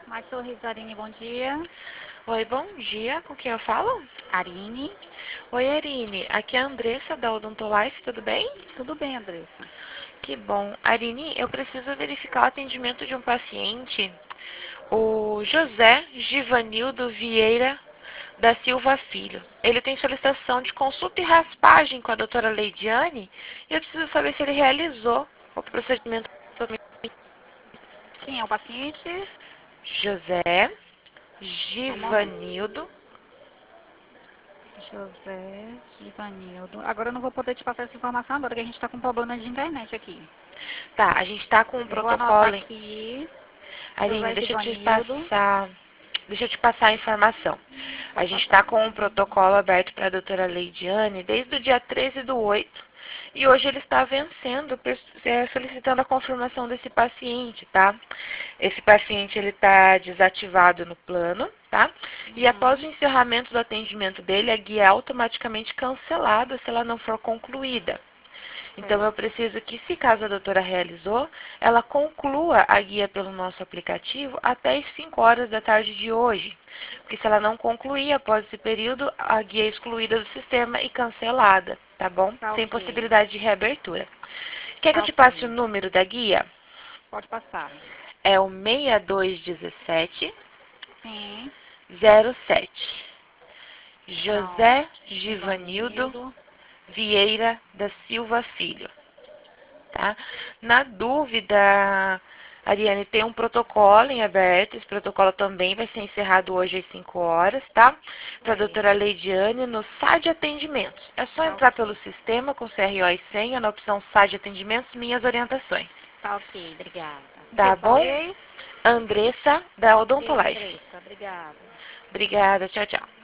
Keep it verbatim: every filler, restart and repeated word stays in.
Mais sorriso, Arine, bom dia. Oi, bom dia. Com quem eu falo? Arine, Oi, Arine. Aqui é a Andressa da Odontolife, tudo bem? tudo bem, Andressa? Que bom. Arine, eu preciso verificar o atendimento de um paciente, o José Givanildo Vieira da Silva Filho. Ele tem solicitação de consulta e raspagem com a doutora Leidiane e eu preciso saber se ele realizou o procedimento. Quem é o paciente? José Só um momento. Givanildo. José Givanildo. Agora eu não vou poder te passar essa informação agora, que a gente está com problema de internet aqui. Tá, a gente tá com um Eu vou anotar protocolo. aqui. Aline, José deixa eu te Givanildo. passar, deixa eu te passar a informação. A Pode gente está passar. com um protocolo aberto para a doutora Leidiane desde o dia treze do oito e hoje ele está vencendo, é, solicitando a confirmação desse paciente, tá? Esse paciente ele está desativado no plano, tá? E após Uhum. o encerramento do atendimento dele, a guia é automaticamente cancelada se ela não for concluída. Então, eu Certo. preciso que, se caso a doutora realizou, ela conclua a guia pelo nosso aplicativo até as cinco horas da tarde de hoje. Porque se ela não concluir após esse período, a guia é excluída do sistema e cancelada, tá bom? Tá Sem ok. possibilidade de reabertura. Quer que eu Tá te passe o ok. número da guia? Pode passar. É o seis dois um sete Sim. zero sete. Pronto. José Givanildo Givanildo. Vieira da Silva Filho. Tá? Na dúvida, Ariane, tem um protocolo em aberto. Esse protocolo também vai ser encerrado hoje às cinco horas, tá? Para a doutora Certo. Leidiane no S A D Atendimentos. É só Tá entrar pelo ok. sistema com C R O e senha na opção S A D Atendimentos, minhas orientações. Tá ok, obrigada. Tá Seu bom? nome? Andressa da Ok, Odontolife. Andressa, obrigada. Obrigada, tchau, tchau.